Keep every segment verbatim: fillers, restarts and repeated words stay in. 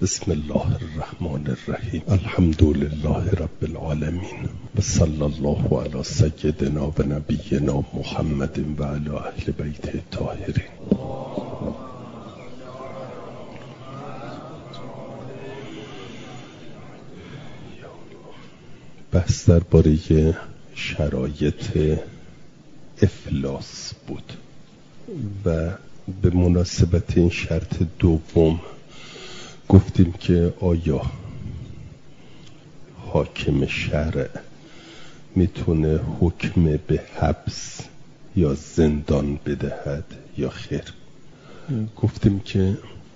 بسم الله الرحمن الرحیم. الحمد لله رب العالمین و صلی الله علی سیدنا و نبینا محمد و علی اهل بیت الطاهرین. بحث درباره شرایط افلاس بود و به مناسبت این شرط دوم گفتیم که آیا حاکم شرع میتونه حکم به حبس یا زندان بدهد یا خیر. گفتیم که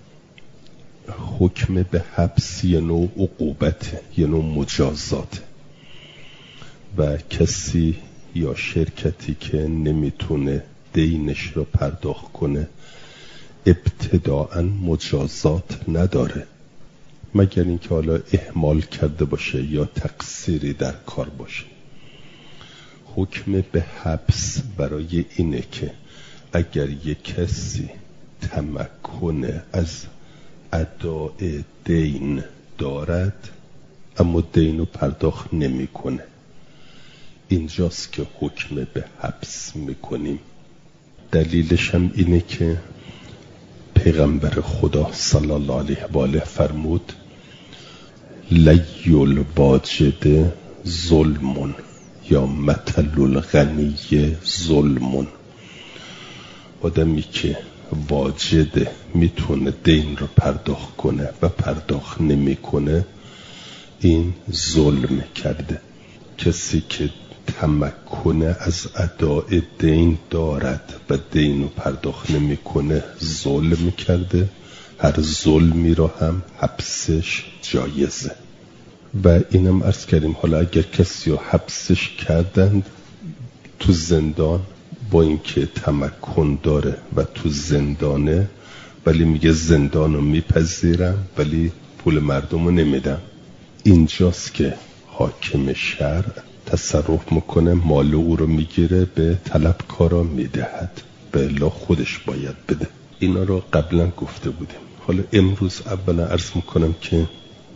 حکم به حبس یه نوع عقوبت، یه نوع مجازات و کسی یا شرکتی که نمیتونه دینش رو پرداخت کنه ابتداءً مجازات نداره مگر اینکه حالا اهمال کرده باشه یا تقصیری در کار باشه. حکم به حبس برای اینه که اگر یک کسی تمکن از اداء دین دارد اما دین رو پرداخت نمی کنه، اینجاست که حکم به حبس میکنیم. دلیلش هم اینه که پیغمبر خدا صلی الله علیه و آله فرمود لی الواجد ظلم یا مثل الغنی ظلم. آدمی که واجد میتونه دین رو پرداخت کنه و پرداخت نمیکنه این ظلم کرده. کسی که تمکن از اداء دین دارد و دین رو پرداخت نمیکنه ظلم کرده. هر ظلمی رو هم حبسش جایزه و اینم عرض کردیم حالا اگر کسی رو حبسش کردند تو زندان با اینکه تمکن داره و تو زندانه ولی میگه زندان رو میپذیرم ولی پول مردم رو نمیدم، اینجاست که حاکم شرع تصرف میکنه، مال او رو میگیره به طلبکارا میدهد به الا خودش باید بده. اینا رو قبلا گفته بودیم. حالا امروز اولا عرض میکنم که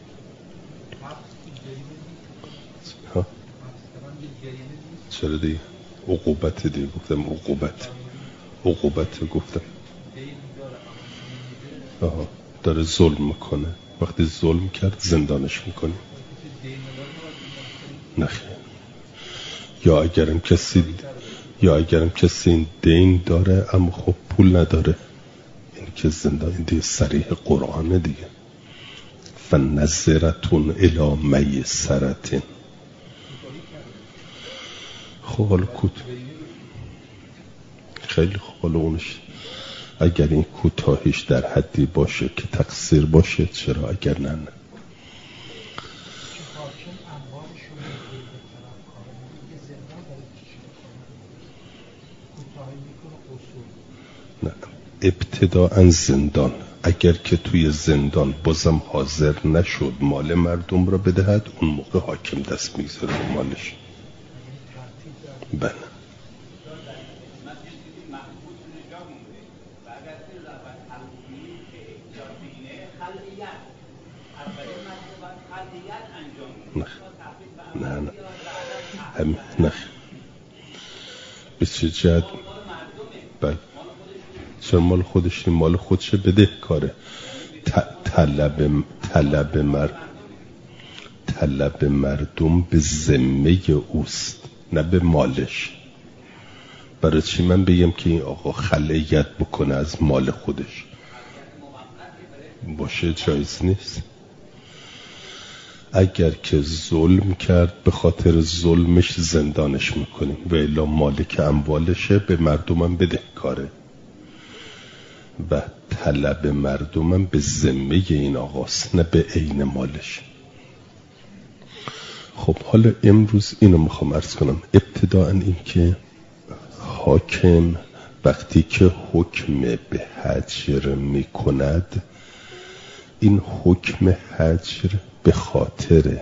ها چرا دی عقوبت دی گفتم عقوبت عقوبت گفتم آها داره ظلم میکنه. وقتی ظلم کرد زندانش میکنه. نخیر. یا اگرم کسی یا اگرم کسی این دین داره اما خب پول نداره، این که زندان این دیگه صریح قرآنه دیگه. فنظرتون الی میسرتین. خب حالا کود خیلی خب حالا اونش اگر این کوتاهیش در حدی باشه که تقصیر باشه چرا، اگر نه نه. نه ابتداءً زندان. اگر که توی زندان بازم حاضر نشد مال مردم را بدهد اون موقع حاکم دست میگذاره رو مالش. بله نه نه هم نه بسیار جد بله چرا مال خودش این مال خودشه بده کاره. طلب طلب مر طلب مردم به ذمه اوست نه به مالش. برای چی من بگم که این آقا خلیت بکنه از مال خودش باشه جایز نیست. اگر که ظلم کرد به خاطر ظلمش زندانش میکنیم و الا مالک اموالشه به مردمم بده کاره و طلب مردمم به ذمه این آقاست نه به عین مالش. خب حالا امروز اینو میخوام عرض کنم. ابتداءً این که حاکم وقتی که حکم به حجر میکند این حکم حجر به خاطر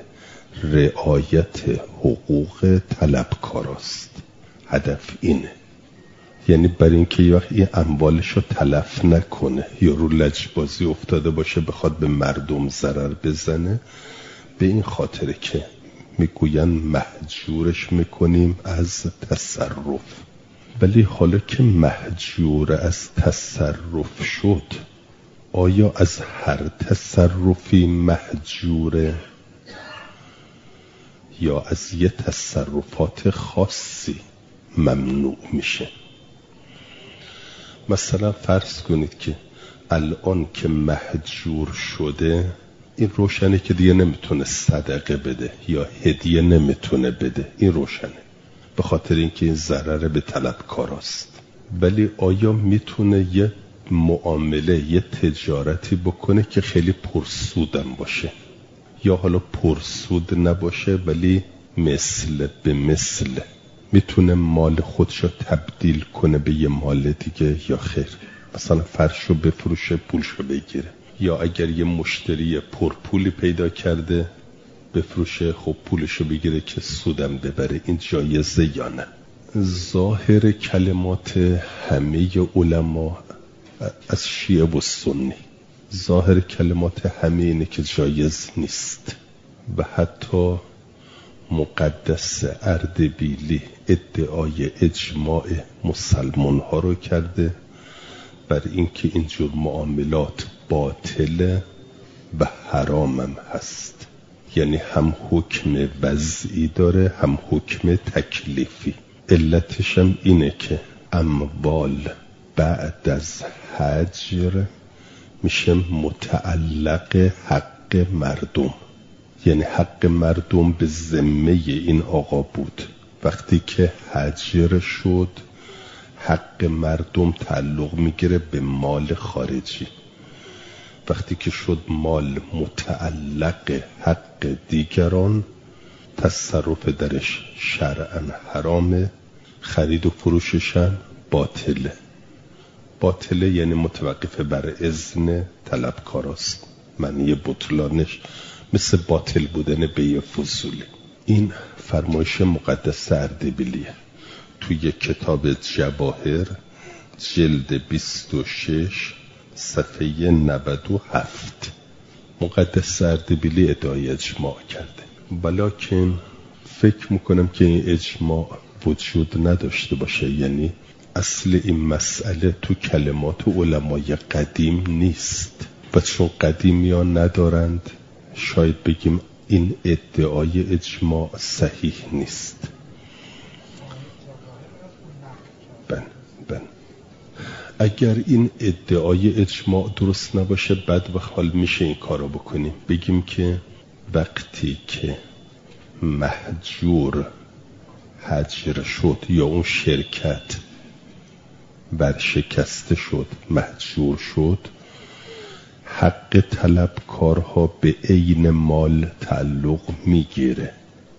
رعایت حقوق طلبکاراست. هدف اینه یعنی برای اینکه یه وقت این اموالش رو تلف نکنه یا رو لجبازی افتاده باشه بخواد به مردم ضرر بزنه، به این خاطره که میگوین محجورش میکنیم از تصرف. ولی حالا که محجور از تصرف شد، آیا از هر تصرفی محجوره یا از یه تصرفات خاصی ممنوع میشه؟ مثلا فرض کنید که الان که محجور شده، این روشنه که دیگه نمیتونه صدقه بده یا هدیه نمیتونه بده، این روشنه، به خاطر اینکه این ضرر به طلبکاراست. ولی آیا میتونه یه معامله، یه تجارتی بکنه که خیلی پرسودم باشه، یا حالا پرسود نباشه ولی مثل به مثل، میتونه مال خودشو تبدیل کنه به یه مال دیگه یا خیر؟ مثلا فرشو بفروشه پولشو بگیره، یا اگر یه مشتری پرپولی پیدا کرده بفروشه خب پولشو بگیره که سودم ببره، این جایزه یا نه؟ ظاهر کلمات همه علما از شیعه و سنی، ظاهر کلمات همه اینه که جایز نیست. و حتی مقدس اردبیلی ادعای اجماع مسلمان ها رو کرده بر اینکه اینجور معاملات باطله و حرامم هست. یعنی هم حکم وضعی داره هم حکم تکلیفی. علتش هم اینه که اموال بعد از حجر میشه متعلق حق مردم، یعنی حق مردم به ذمه این آقا بود. وقتی که حجر شد حق مردم تعلق میگیره به مال خارجی. وقتی که شد مال متعلق حق دیگران، تصرف درش شرعاً حرامه، خرید و فروشش هم باطله. باطله یعنی متوقف بر اذن طلبکاراست. معنی بطلانش مثل باطل بودن بیع فضولی. این فرمایش مقدس اردبیلیه توی کتاب جواهر جلد بیست و شش صفحه نود و هفت. مقدس اردبیلی ادعای اجماع کرده، ولیکن فکر میکنم که این اجماع وجود نداشته باشه. یعنی اصل این مسئله تو کلمات علمای قدیم نیست و چون قدیمی ها ندارند شاید بگیم این ادعای اجماع صحیح نیست. بن بن اگر این ادعای اجماع درست نباشه، بعد وقت حال میشه این کارو بکنیم، بگیم که وقتی که محجور حجر شد یا اون شرکت برشکسته شد، محجور شد، حق طلبکارها به عین مال تعلق میگیره،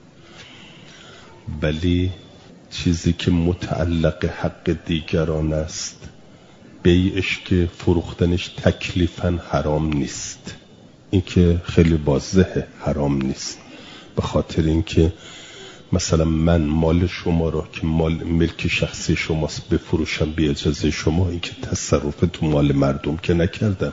ولی چیزی که متعلق حق دیگران است، بیعش که فروختنش تکلیفاً حرام نیست. این که خیلی واضحه حرام نیست، به خاطر اینکه مثلا من مال شما را که مال ملک شخصی شماست بفروشم بی اجازه شما، این که تصرف تو مال مردم که نکردم.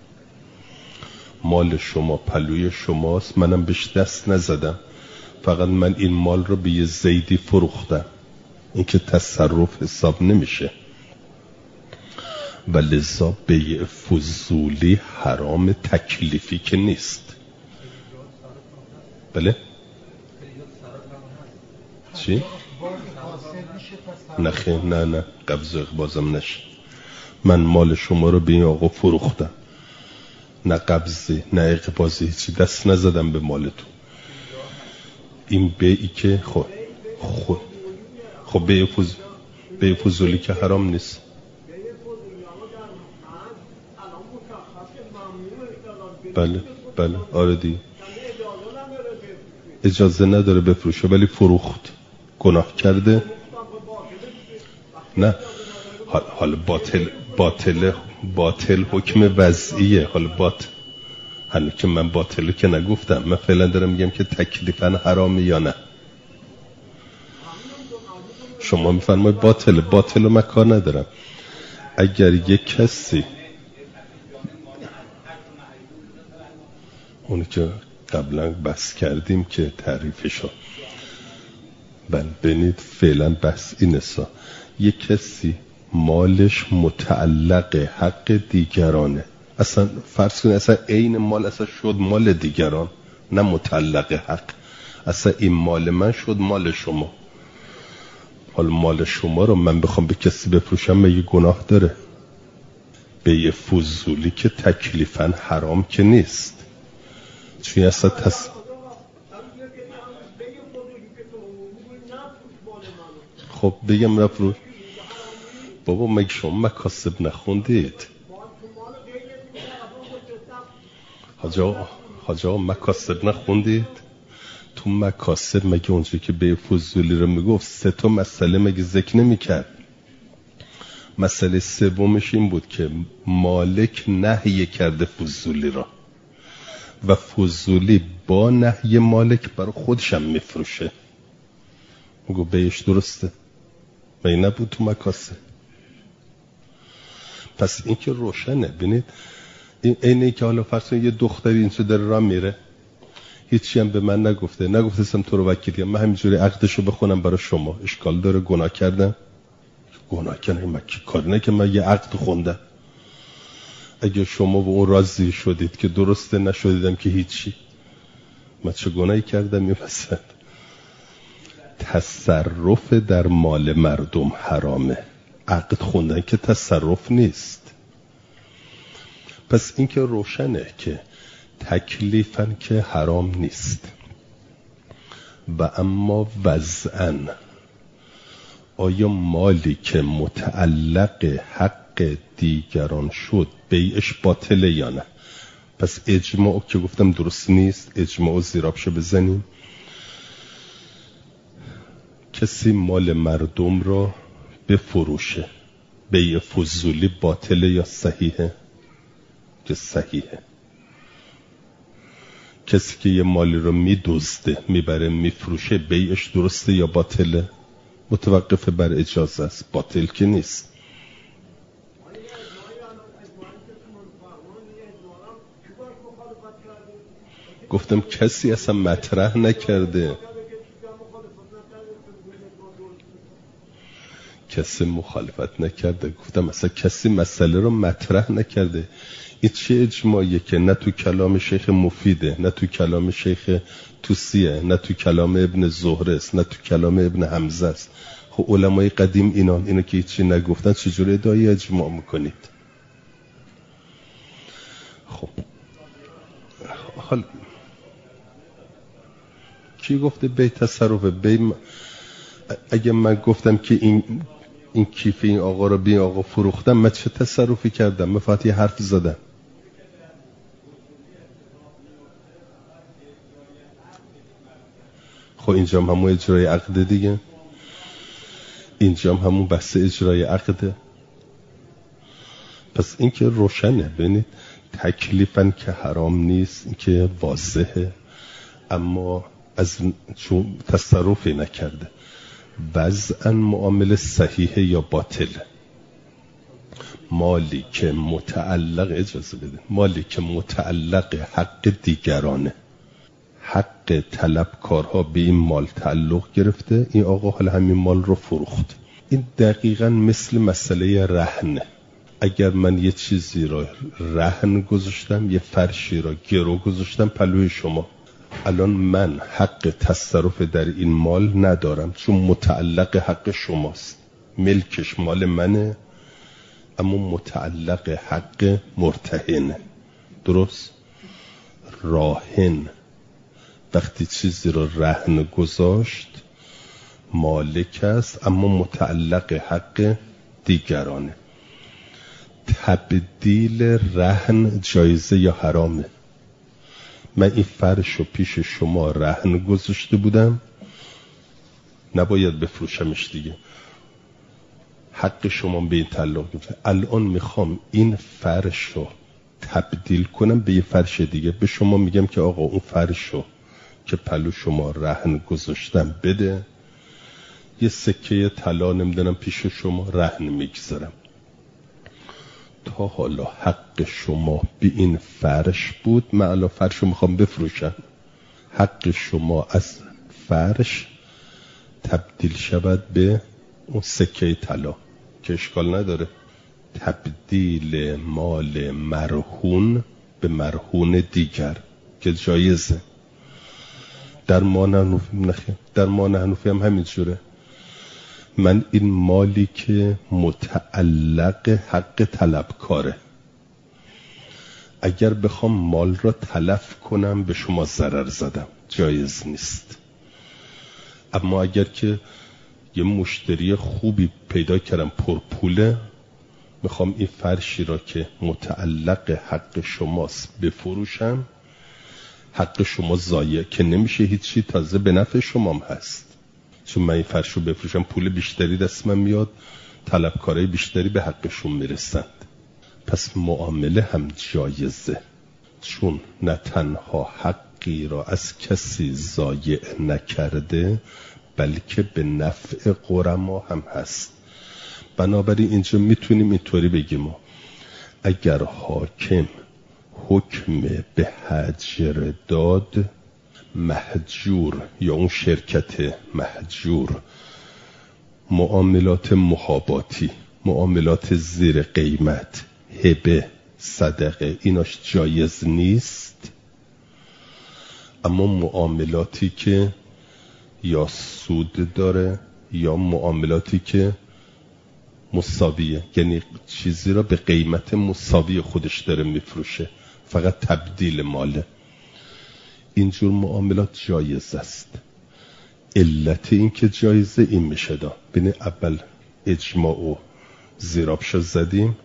مال شما پلوی شماست، منم بهش دست نزدم، فقط من این مال رو به یه زیدی فروختم، این که تصرف حساب نمیشه. و لذا بیع فضولی حرام تکلیفی که نیست. بله؟ چی؟ نه خیر، نه نه قبض و اقبازم نشه. من مال شما رو به این آقا فروختم، نه قبضی نه اقبازی، چی دست نزدم به مالتون. این بیعی که خب خب خب بیع فض... بیع فضولی که حرام نیست. بله بله آره دی اجازه نداره بفروشه ولی فروخت، گناه کرده؟ نه، حالا باطل باطل باطل حکم وضعیه. حالا باطل هنوز که من باطل که نگفتم، من فعلا دارم میگم که تکلیفاً حرامه یا نه. شما میفرمایید باطل باطل رو من کار ندارم. اگر یک کسی اونی که قبلا بحث کردیم که تعریفشو بل بینید فعلا بحث اینه سا یک کسی مالش متعلق حق دیگرانه، اصلا فرض کنید اصلا این مال اصلا شد مال دیگران نه متعلق حق، اصلا این مال من شد مال شما. حالا مال شما رو من بخوام به کسی بفروشم مگه گناه داره؟ بیع فضولی که تکلیفاً حرام که نیست، چون اصلا تص... خب بگم نفروش بابا، مگه شما مکاسب نخوندید؟ حاج آقا حاج آقا مکاسب نخوندید؟ تو مکاسب مگه اونجا که بیع فضولی رو میگفت سه تا مسئله مگه ذکر نمیکرد؟ مسئله سومش این بود که مالک نهی کرده فضولی را و فضولی با نهی مالک برای خودشم میفروشه. میگو بیعش درسته، مگه نبود تو مکاسب؟ پس این که روشنه. ببینید این اینه که حالا فرض کنید یه دختری اینجا داره راه میره، هیچی هم به من نگفته، نگفتم تو رو وکیلیم، من همینجوری عقدشو بخونم برای شما، اشکال داره؟ گناه کردم؟ گناه کردم؟ من که کار نه که من یه عقد خوندم. اگه شما به اون راضی شدید که درسته، نشدیدم که هیچی، من چه گناهی کردم؟ این وسط تصرف در مال مردم حرامه، عقد خوندن که تصرف نیست. پس این که روشنه که تکلیفاً که حرام نیست و اما وضعاً آیا مالی که متعلق حق دیگران شد بیعش باطله یا نه؟ پس اجماع که گفتم درست نیست، اجماع زیرابشو بزنیم. کسی مال مردم را بفروشه بیع فضولی باطله یا صحیحه؟ که صحیحه. کسی که یه مالی رو میدزده میبره میفروشه بیعش درسته یا باطله؟ متوقف بر اجازه است، باطل که نیست. گفتم کسی اصلا مطرح نکرده، کسی مخالفت نکرده، گفتم اصلا کسی مسئله رو مطرح نکرده. این چه اجماعیه که نه تو کلام شیخ مفیده، نه تو کلام شیخ توسیه، نه تو کلام ابن زهره است، نه تو کلام ابن حمزه است. خب علمای قدیم اینان اینو که هیچی نگفتن چجوری ادعای اجماع میکنید؟ خب حال کی گفته بی تصرفه؟ بی م... اگه من گفتم که این این کیف این آقا رو بی آقا فروختم، من چه تصرفی کردم؟ من فقط یه حرف زدم. خب اینجا هم همون اجرای عقده دیگه، اینجا هم همون بحث اجرای عقده. پس این که روشنه. ببینید تکلیفاً که حرام نیست، این که واضحه، اما از چون تصرفی نکرده وضعاً معامله صحیحه یا باطله. مالی که متعلق اجازه بده مالی که متعلق حق دیگرانه، حق طلبکارها به این مال تعلق گرفته، این آقا حالا همین مال رو فروخت. این دقیقاً مثل مسئله رهنه. اگر من یه چیزی را رهن گذاشتم، یه فرشی را گرو گذاشتم پلوی شما، الان من حق تصرف در این مال ندارم چون متعلق حق شماست، ملکش مال منه اما متعلق حق مرتهنه. درست؟ راهن وقتی چیزی رو رهن گذاشت مالک است اما متعلق حق دیگرانه. تبدیل رهن جایزه یا حرامه؟ من این فرش رو پیش شما رهن گذاشته بودم، نباید بفروشمش دیگه، حق شما به این تعلق گرفته. الان میخوام این فرش رو تبدیل کنم به یه فرش دیگه، به شما میگم که آقا اون فرش رو که پلو شما رهن گذاشتم بده، یه سکه طلا نمیدونم پیش شما رهن میگذارم، تا حالا حق شما به این فرش بود، من الان فرش رو میخوام بفروشم، حق شما از فرش تبدیل شود به اون سکه طلا که اشکال نداره. تبدیل مال مرهون به مرهون دیگر که جایزه. در ما حنفی نخیر، در ما حنفی هم همینجوره. من این مالی که متعلق حق طلبکاره، اگر بخوام مال را تلف کنم به شما ضرر زدم، جایز نیست. اما اگر که یه مشتری خوبی پیدا کردم پرپوله، میخوام این فرشی را که متعلق حق شماست بفروشم، حق شما ضایع که نمیشه هیچی، تازه به نفع شمام هست، چون من این فرش رو بفروشم پول بیشتری دست من میاد، طلبکارای بیشتری به حقشون میرسند. پس معامله هم جایزه، چون نه تنها حقی را از کسی ضایع نکرده بلکه به نفع غرما هم هست. بنابراین اینجا میتونیم اینطوری بگیم اگر حاکم حکم به هجر داد، مهجور یا اون شرکت مهجور معاملات محاباتی، معاملات زیر قیمت، هبه، صدقه، ایناش جایز نیست. اما معاملاتی که یا سود داره یا معاملاتی که مساویه، یعنی چیزی را به قیمت مساوی خودش داره میفروشه، فقط تبدیل ماله، اینجور معاملات جایز است. علت این که جایزه این میشه دا بینه اول اجماع و زیرابشو زدیم.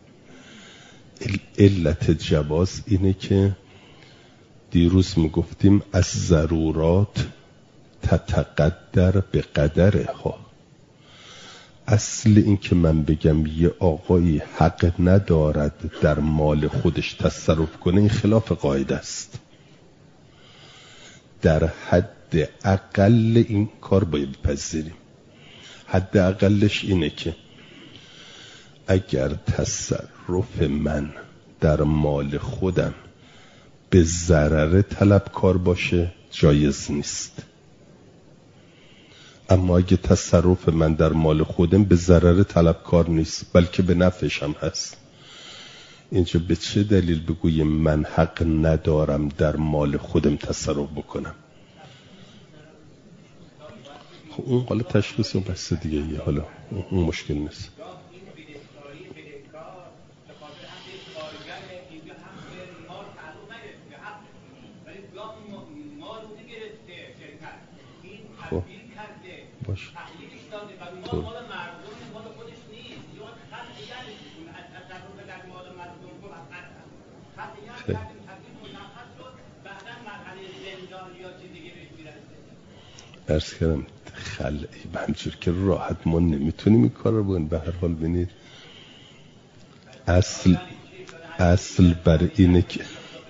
علت جواز اینه که دیروز میگفتیم از ضرورات تتقدر به قدرها. اصل این که من بگم یه آقایی حق ندارد در مال خودش تصرف کنه، این خلاف قاعده است. در حد اقل این کار باید بپذیریم. حد اقلش اینه که اگر تصرف من در مال خودم به ضرر طلبکار باشه جایز نیست. اما اگه تصرف من در مال خودم به ضرر طلبکار نیست بلکه به نفعش هم هست، اینجا به چه دلیل بگویم من حق ندارم در مال خودم تصرف بکنم؟ خب اون حالا تشخیص اون بحث دیگه ایه، حالا اون مشکل نیست. خب باش تو عرض کردم خلعی به همچور که راحت ما نمیتونیم این کار رو بگیم. به هر حال بینید اصل اصل بر اینه که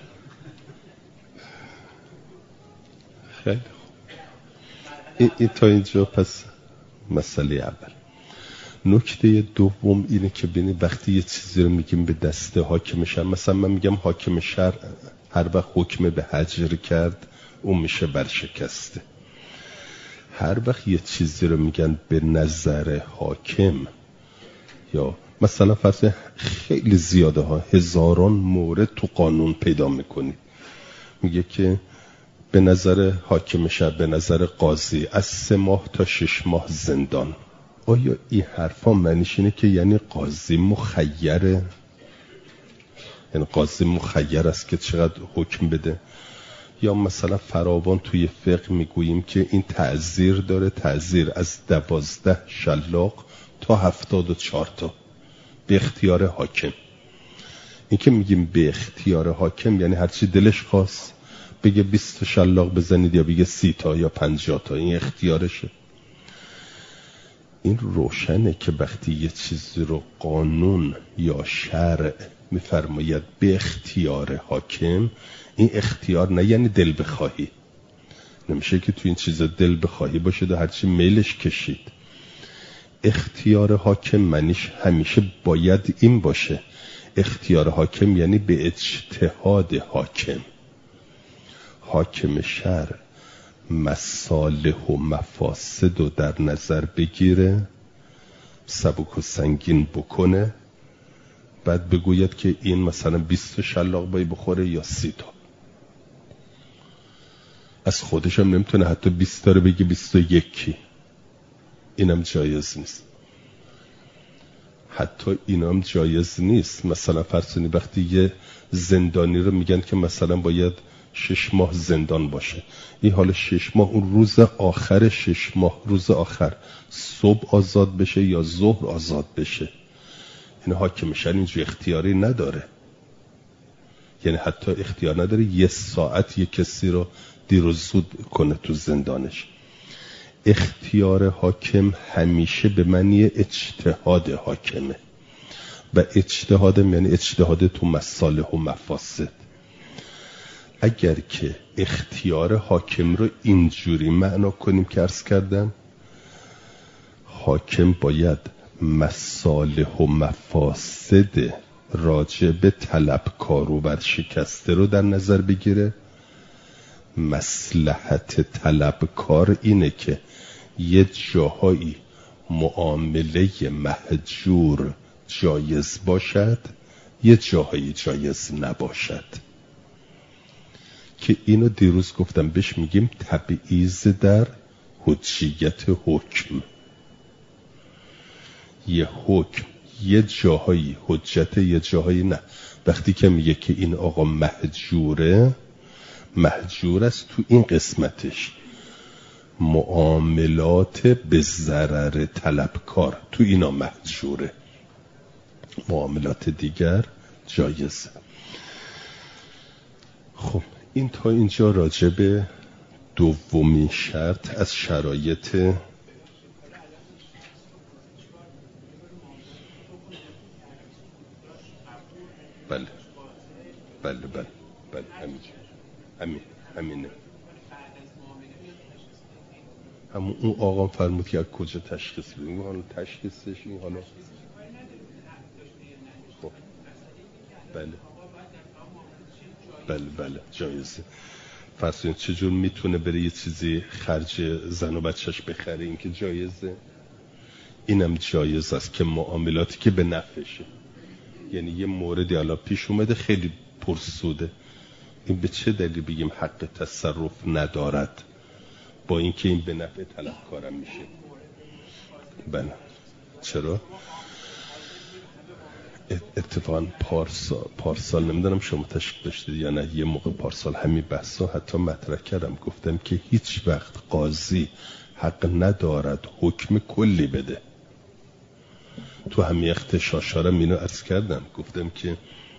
خیلی این, این تا اینجا پس مسئله اول. نکته دوم اینه که ببینید وقتی یه چیزی رو میگیم به دست حاکم شهر، مثلا من میگم حاکم شهر هر وقت حکم به هجر کرد اون میشه برشکسته. هر وقت یه چیزی رو میگن به نظر حاکم، یا مثلا فرض خیلی زیاده ها، هزاران مورد تو قانون پیدا میکنی، میگه که به نظر حاکم شهر، به نظر قاضی از سه ماه تا شش ماه زندان. آیا این حرفا معنیش اینه که یعنی قاضی مخیره؟ یعنی قاضی مخیر است که چقدر حکم بده؟ یا مثلا فراوان توی فقه میگوییم که این تعزیر داره، تعزیر از دوازده شلاق تا هفتاد و چار تا به اختیار حاکم. این که میگیم به اختیار حاکم یعنی هرچی دلش خواست بگه بیست شلاق بزنید یا بگه سی تا یا پنجاه تا، این اختیارشه. این روشنه که وقتی یه چیزی رو قانون یا شرع میفرماید به اختیار حاکم، این اختیار نه یعنی دل بخواهی، نمیشه که تو این چیزا دل بخواهی باشه و هرچی میلش کشید. اختیار حاکم معنیش همیشه باید این باشه. اختیار حاکم یعنی به اجتهاد حاکم. حاکم شرع مصالح و مفاسد رو در نظر بگیره، سبک و سنگین بکنه، بعد بگوید که این مثلا بیست شلاق بایی بخوره یا سی تا. از خودش هم نمیتونه حتی بیست تا رو بگی بیست و یکی. اینم جایز نیست. حتی اینم جایز نیست. مثلا فرض کنید وقتی یه زندانی رو میگن که مثلا باید شش ماه زندان باشه، این حالا شش ماه اون روز آخر شش ماه، روز آخر صبح آزاد بشه یا ظهر آزاد بشه، این حاکم شرع اینجور اختیاری نداره. یعنی حتی اختیار نداره یه ساعت یه کسی رو دیر و زود کنه تو زندانش. اختیار حاکم همیشه به معنی اجتهاد حاکمه و اجتهاد یعنی اجتهاد تو مصالح و مفاسد. اگر که اختیار حاکم رو اینجوری معنا کنیم که عرض کردم، حاکم باید مصالح و مفاسد راجع به طلبکار و ورشکسته رو در نظر بگیره. مصلحت طلبکار اینه که یه جاهایی معامله مهجور جایز باشد، یه جاهایی جایز نباشد، که اینو دیروز گفتم بهش میگیم تبعیض در حجیت حکم. یه حکم یه جاهایی حجت، یه جاهایی نه. وقتی که میگه که این آقا مهجوره، مهجور است تو این قسمتش، معاملات به ضرر طلبکار تو اینا مهجوره، معاملات دیگر جایزه. خب این تا اینجا راجع به دومین شرط از شرایط بله بله بله بله همین همین همینه. همون اون آقا فرمود که از کجا تشخیص بدیم، حالا تشخیصش این حالا خب بله بله بله جایزه. فرض کنید چجور میتونه بره یه چیزی خرج زن و بچهش بخره، این که جایزه. اینم جایز است که معاملاتی که به نفعشه، یعنی یه موردی حالا پیش اومده خیلی پرسوده، این به چه دلیل بگیم حق تصرف ندارد با اینکه این به نفع طلبکارم میشه. بله چرا؟ اتفاقا پارسال پارسال نمیدونم شما تشریف داشتید یا نه، یه موقع پارسال همین بحثا حتی مطرح کردم، گفتم که هیچ وقت قاضی حق ندارد حکم کلی بده. تو همین اختشاشارم اینو عرض کردم، گفتم که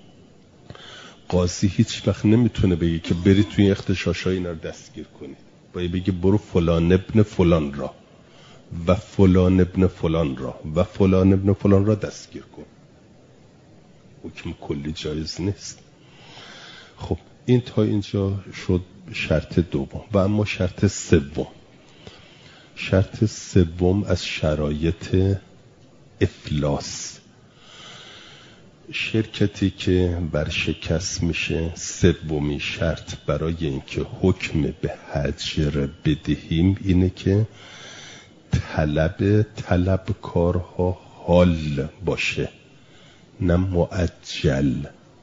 قاضی هیچ وقت نمیتونه بگه که بری توی این اختشاشای اینا رو دستگیر کنی، باید بگه برو فلان ابن فلان را و فلان ابن فلان را و فلان ابن فلان را دستگیر کن. حکم کلی جایز نیست. خب این تا اینجا شد شرط دوم. و اما شرط سوم، شرط سوم از شرایط افلاس. شرکتی که ورشکست میشه، سومین شرط برای اینکه حکم به هجر بدهیم اینه که طلب طلبکارها حال باشه نه معجل.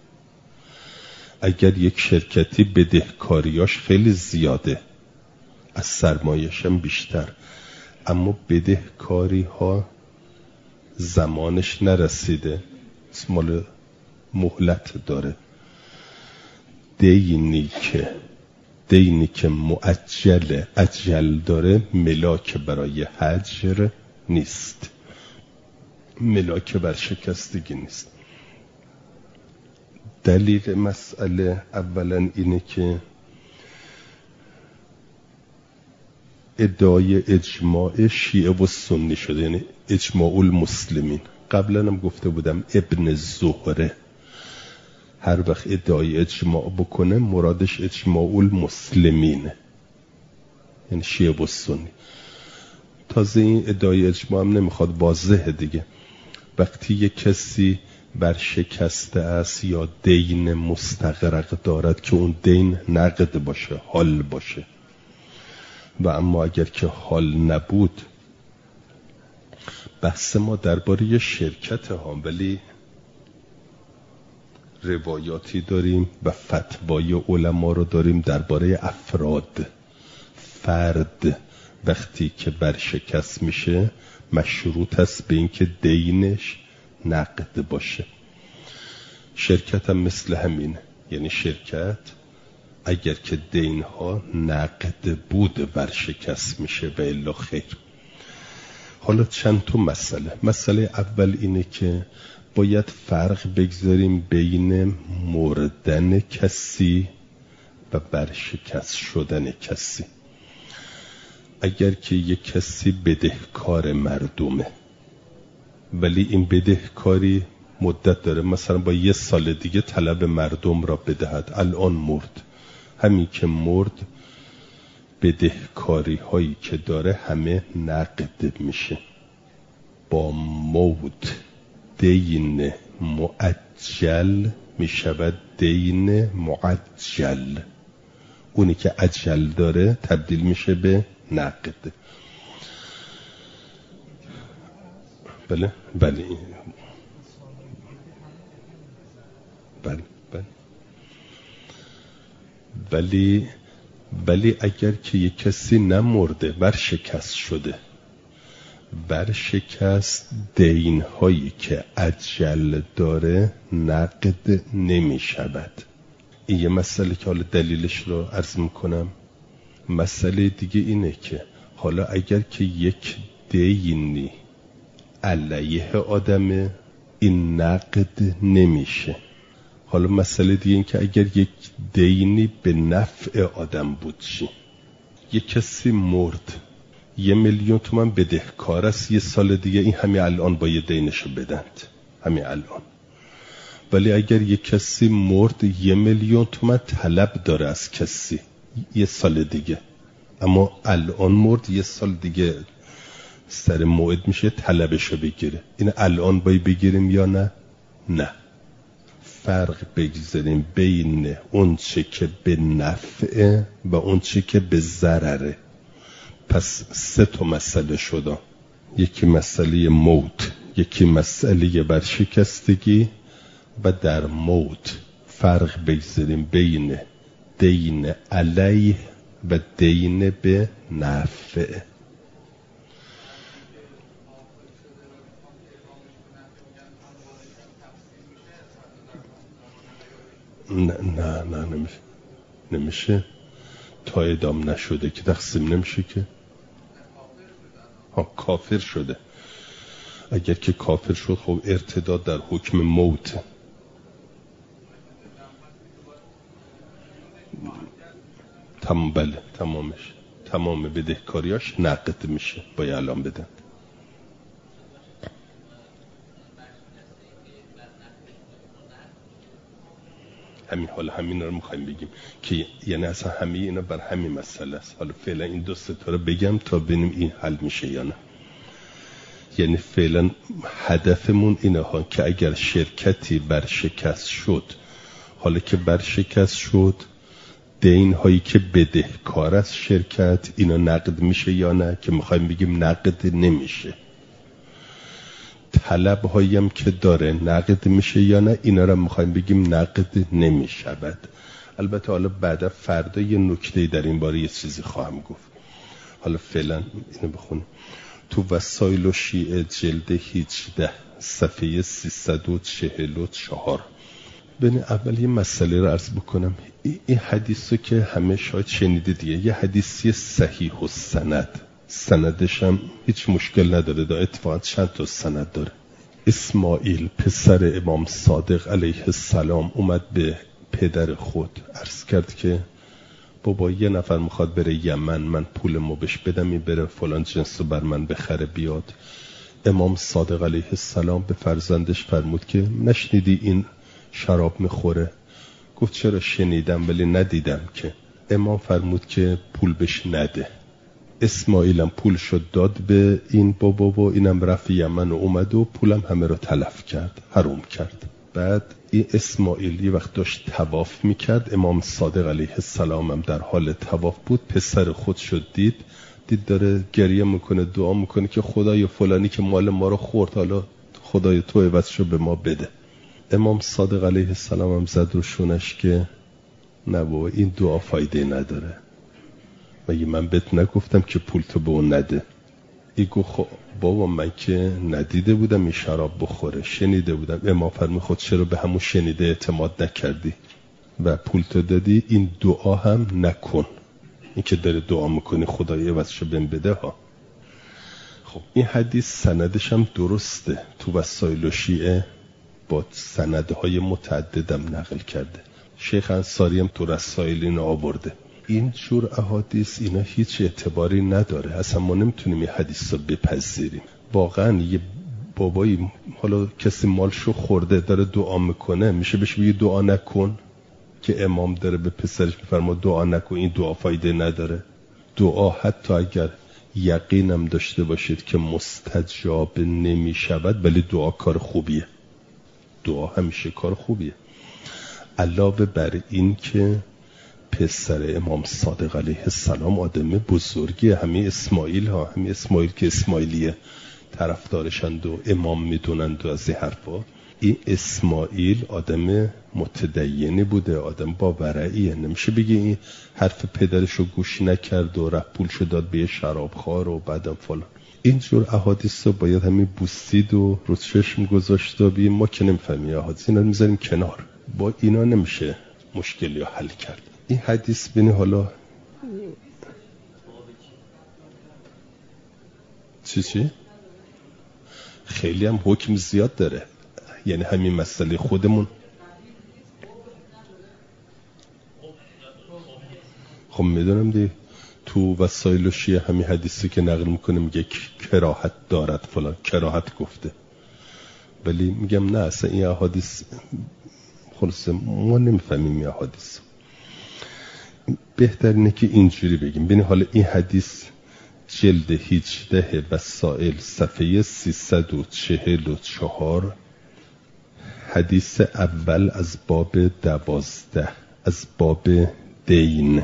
اگر یک شرکتی بدهکاریاش خیلی زیاده، از سرمایه‌اش هم بیشتر، اما بدهکاری ها زمانش نرسیده، مال مهلت داره، دینی که دینی که معجل اجل داره، ملاک برای هجر نیست، ملاک بر شکستگی نیست. دلیل مسئله اولا اینه که ادعای اجماع شیعه و سنی شده، یعنی اجماع المسلمین. قبلا هم گفته بودم ابن زهره هر وقت ادعای اجماع بکنه مرادش اجماع المسلمینه. یعنی شیعه و سنی. تازه این ادعای اجماع هم نمیخواد، واضحه دیگه. وقتی یک کسی برشکسته است یا دین مستغرق دارد که اون دین نقد باشه، حال باشه، و اما اگر که حال نبود، بحث ما درباره شرکت ها، ولی روایاتی داریم و فتوای علما رو داریم درباره افراد. فرد وقتی که برشکست میشه مشروط است به اینکه دینش نقد باشه. شرکت هم مثل همین، یعنی شرکت اگر که دینها نقد بود برشکست میشه و الا خیر. حالا چند تا مسئله. مسئله اول اینه که باید فرق بگذاریم بین مردن کسی و برشکست شدن کسی. اگر که یک کسی بدهکار مردمه ولی این بدهکاری مدت داره، مثلا با یه سال دیگه طلب مردم را بدهد، الان مرد، همین که مرد بدهکاری هایی که داره همه نقد میشه. با موت دین مؤجل میشود دین معجل، اونی که اجل داره تبدیل میشه به نقد. بله بله بله بله ولی ولی اگر که یک کسی نمرده، برشکست شده، برشکست دین هایی که اجل داره نقد نمی شود. این یه مسئله که حالا دلیلش رو عرض میکنم. مسئله دیگه اینه که حالا اگر که یک دینی علیه آدمه این نقد نمیشه. حالا مسئله دیگه این که اگر یک دینی به نفع آدم بود چی؟ یک کسی مرد، یه میلیون تومن بدهکار است، یه سال دیگه این همین الان باید دینشو بدند، همین الان. ولی اگر یک کسی مرد یه میلیون تومن طلب داره از کسی یه سال دیگه، اما الان مرد، یه سال دیگه سر موعد میشه طلبشو بگیره، این الان باید بگیریم یا نه؟ نه. فرق بگذاریم بین اون چه که به نفعه و اون چه که به ضرره. پس سه تا مسئله شد. یکی مسئله موت، یکی مسئله برشکستگی، و در موت فرق بگذاریم بین دین علیه و دین به نفع. نه نه نه نمیشه نمیشه تا اعدام نشده که تقسیم نمیشه که. ها کافر شده. اگر که کافر شد خب ارتداد در حکم موت. تمام بله تمامش تمام بدهکاریاش نقد میشه، باید الان بدن. همین حالا همین رو میخوایم بگیم که یعنی اصلا همه اینا بر همین مسئله است. حالا فعلا این دو سه تا رو بگم تا ببینیم این حل میشه یا نه. یعنی فعلا هدفمون اینه ها که اگر شرکتی برشکست شد، حالا که برشکست شد دین هایی که بدهکار است شرکت، اینا نقد میشه یا نه، که میخوایم بگیم نقد نمیشه. طلب هایی هم که داره نقد میشه یا نه، اینا رو میخوایم بگیم نقد نمیشود. البته حالا بعدا فردا یه نکته در این باره یه چیزی خواهم گفت. حالا فعلا اینو بخونیم. تو وسایل و شیعه جلد هجده صفحه سیصد و چهل و چهار. ببین اول یه مسئله رو عرض بکنم. این حدیث رو که همه شاید شنیده دیگه، یه حدیثی صحیح و سند، سندش هم هیچ مشکل نداره، دا اتفاقا چند تا سند داره. اسماعیل پسر امام صادق علیه السلام اومد به پدر خود عرض کرد که بابا یه نفر میخواد بره یمن، من پولمو بهش بدم این بره فلان جنس رو بر من بخره بیاد. امام صادق علیه السلام به فرزندش فرمود که نشنیدی این شراب میخوره؟ گفت چرا، شنیدم ولی ندیدم که. امام فرمود که پول بهش نده. اسماعیلم پول شد داد به این بابا و اینم رفت یمن و اومد و پولم همه رو تلف کرد، حروم کرد. بعد این اسماعیل یه وقت داشت طواف میکرد، امام صادق علیه السلام هم در حال طواف بود، پسر خود شد دید دید داره گریه میکنه، دعا میکنه که خدای فلانی که مال ما رو خورد، حالا خدای تو عوضشو به ما بده. امام صادق علیه السلام هم زد رو شونش که نه بابا این دعا فایده نداره، مگه من بهت نگفتم که پول تو به اون نده؟ ای گو خب بابا من که ندیده بودم این شراب بخوره، شنیده بودم. امام فرمی خود چرا به همون شنیده اعتماد نکردی و پول تو دادی؟ این دعا هم نکن، این که داره دعا میکنی خدای عوضشو بهم بده ها. خب این حدیث سندش هم درسته، تو وسایل و شیعه با سندهای متعددم نقل کرده. شیخ انصاری هم تو رسائل اینو آورده. این جور احادیث اینا هیچ اعتباری نداره، اصلا ما نمیتونیم این حدیث رو بپذیریم. واقعا یه بابایی حالا کسی مالشو خورده داره دعا میکنه، میشه بهش بگی دعا نکن؟ که امام داره به پسرش میفرما دعا نکن، این دعا فایده نداره؟ دعا حتی اگر یقینم داشته باشید که مستجاب نمیشود، ولی دعا کار خوبیه، دعا همیشه کار خوبیه. علاوه بر این که پسر امام صادق علیه السلام آدم بزرگی، همین اسماعیل ها، همین اسماعیل که اسماعیلیه طرفدارشند و امام میدونند و از این حرفا، این اسماعیل آدم متدینی بوده، آدم با ورعیه. نمیشه بگی این حرف پدرشو گوش نکرد و رفت پولشو داد به شرابخوار و بعدم فلان. اینجور احادیث رو باید همین بوستید و رو چشم گذاشت و بیم. ما که نمیفهمیم احادیث، اینا میذاریم کنار، با اینا نمیشه مشکلی رو حل کرد. این حدیث بینی حالا چی چی؟ خیلی هم حکم زیاد داره، یعنی همین مسئله خودمون. خب میدونم دی تو وسایل و شیعه همین حدیثی که نقل میکنه میگه کراهت دارد فلان، کراهت گفته، ولی میگم نه اصلا این احادیث خلاصه ما نمیفهمیم این احادیث. بهترینه که اینجوری بگیم. ببین حالا این حدیث جلد هجده وسائل صفحه سیصد و چهل و چهار، حدیث اول از باب دوازده، از باب دین.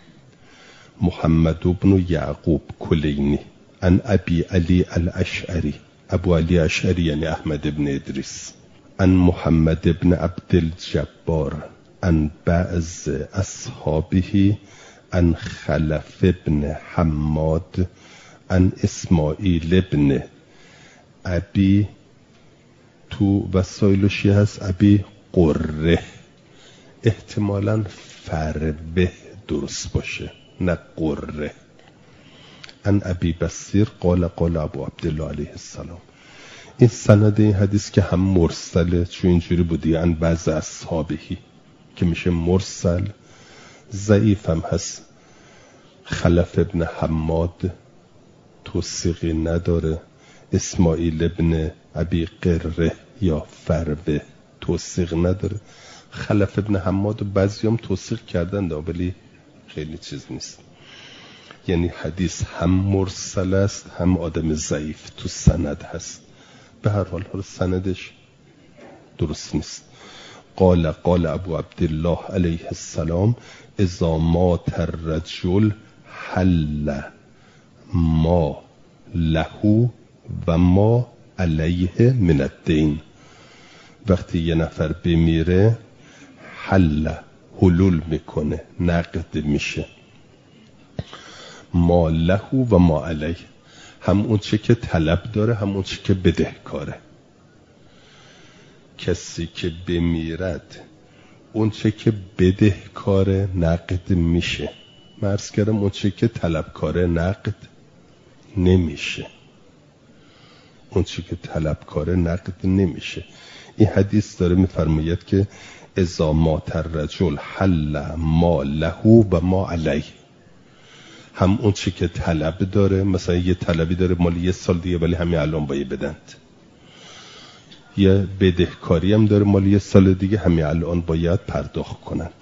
محمد بن یعقوب کلینی عن ابی علی الاشعری، ابو علی اشعری یعنی احمد بن ادریس، عن محمد بن عبد الجبار عن بعض اصحابه عن خلف بن حماد عن اسماعیل بن ابی، تو وسایل شیعه هست ابی قره، احتمالاً فربه درست باشه نه قره. عن ابی بصیر قال قال ابو عبدالله علیه السلام. این سند این حدیث که هم مرسله، چون اینجوری بودی عن بعض اصحابهی که میشه مرسل، ضعیف هم هست. خلف ابن حماد توثیقی نداره، اسماعیل ابن ابی قره یا فروه توثیق نداره. خلف ابن حماد بعضی هم توثیق کردن ولی خیلی چیز نیست، یعنی حدیث هم مرسل است هم آدم ضعیف تو سند هست. به هر حال حال سندش درست نیست. قال قال ابو عبدالله علیه السلام اذا مات الرجل حل ما له و ما علیه من الدین. وقتی یه نفر بمیره حل حلول میکنه، نقد میشه، ما له و ما علیه، هم اون چه که طلب داره هم اون چه که بدهکاره. کسی که بمیرد اون چه که بدهکاره نقد میشه، مرز کردم اون چه که طلبکاره نقد نمیشه، اون چه که طلبکاره نقد نمیشه. این حدیث داره میفرماید که اذا مات الرجل حل ما له و ما علیه، هم اون چه که طلب داره، مثلا یه طلبی داره مال یه سال دیگه ولی همین الان باید بدند، یه بدهکاری هم داره مال یه سال دیگه همین الان باید پرداخت کنند.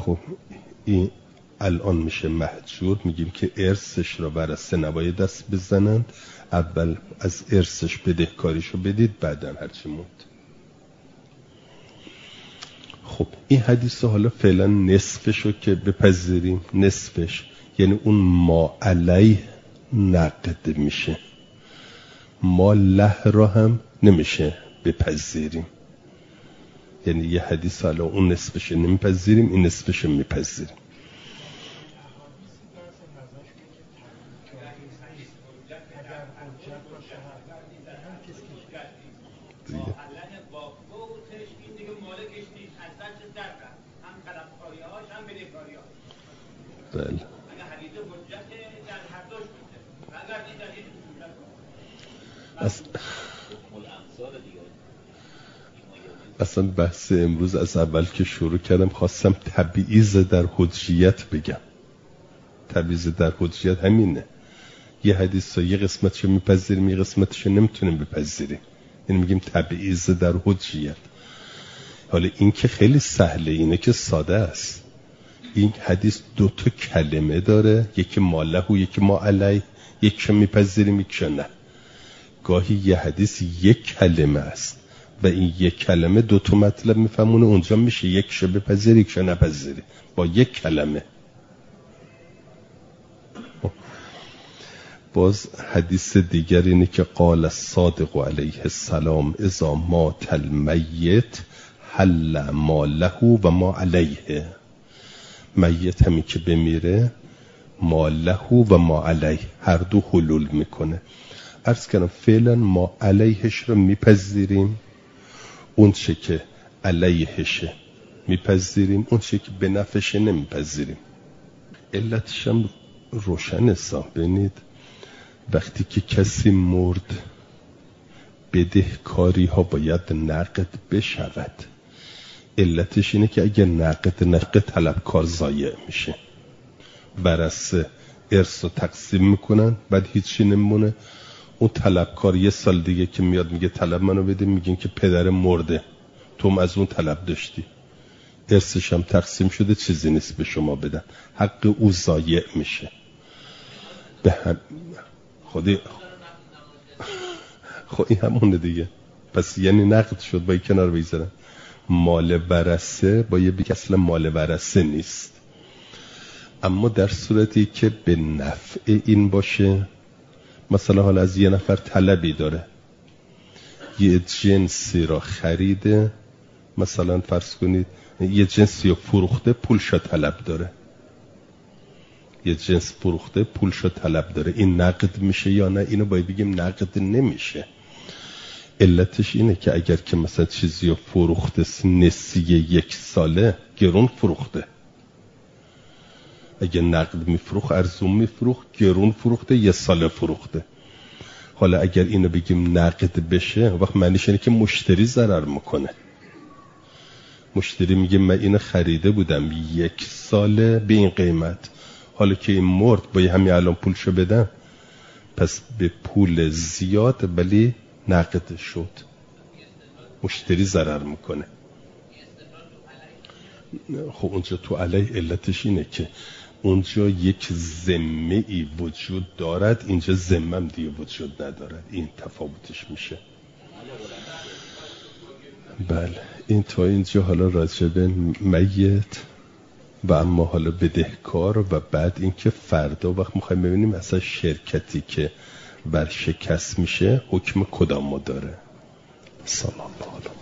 خب این الان میشه مهجور، میگیم که ارثش را بر سه نوای دست بزنند، اول از ارثش بدهکاریشو بدید، بعدن هرچی موند. خب این حدیث حالا فعلا نصفشو که بپذیریم، نصفش یعنی اون ما علیه نقد میشه، ما له را هم نمیشه بپذیریم. یعنی یه حدیث حالا اون نصفش نمیپذیریم، این نصفش میپذیریم. بله. اصلا بحث امروز از اول که شروع کردم خواستم تبعیض در حجیت بگم. تبعیض در حجیت همینه، یه حدیث یه قسمتش میپذیریم یه قسمتش نمیتونیم بپذیریم، یعنی میگیم تبعیض در حجیت. حالا این که خیلی سهله، اینه که ساده است. این حدیث دو تا کلمه داره، یکی ما له و یکی ما علیه، یکی میپذیریم یکی نه. گاهی یه حدیث یک کلمه است و این یک کلمه دو تا مطلب میفهمونه، اونجا میشه یکش بپذیری یکش نپذیری با یک کلمه. باز حدیث دیگر اینه که قال الصادق علیه السلام اذا مات المیت حل ما له و ما علیه. میت همی که بمیره ما له و ما علیه هر دو حلول میکنه. عرض کردم فعلا ما علیهش رو میپذیریم، اون چه که علیهشه میپذیریم، اون چه که به نفعشه نمیپذیریم. علتش هم روشن حساب بینید. وقتی که کسی مرد بدهکاری ها باید نقد بشود. علتش اینه که اگر نقد نقد طلبکار ضایع میشه، ورثه ارث رو تقسیم میکنن، بعد هیچی نمونه. اون طلبکار یه سال دیگه که میاد میگه طلب منو بده، میگین که پدر مرده، تو از اون طلب داشتی، ارثش هم تقسیم شده، چیزی نیست به شما بدن، حق او ضایع میشه. به هم خودی خب این همونه دیگه. پس یعنی نقد شد، با کنار بگذارن. مال ورثه با یه بیک اصلا مال ورثه نیست، اما در صورتی که به نفع این باشه، مثلا حالا از یه نفر طلبی داره، یه جنسی را خریده، مثلا فرض کنید یه جنسی رو فروخته پولشو طلب داره، یه جنس فروخته پولشو طلب داره، این نقد میشه یا نه؟ اینو باید بگیم نقد نمیشه. علتش اینه که اگر که مثلا چیزی رو فروخته نسیه یک ساله، گرون فروخته. اگه نقد میفروخ ارزون میفروخ، گرون فروخته، یه ساله فروخته. حالا اگر اینو بگیم نقد بشه، وقت معنیش اینه که مشتری ضرر میکنه. مشتری میگه من اینو خریده بودم یک ساله به این قیمت، حالا که این مرد باید همین الان پولشو بدم، پس به پول زیاد ولی نقد شد، مشتری ضرر میکنه. خب اونجا تو علیه علتش اینه که اونجا یک ذمه ای وجود دارد، اینجا ذمه هم دیگه وجود ندارد، این تفاوتش میشه. بله این تا اینجا حالا راجب میت و اما حالا بدهکار و بعد اینکه فردا وقت میخوایم ببینیم اصلا شرکتی که بر شکست میشه حکم کدامو داره. سلام علیکم.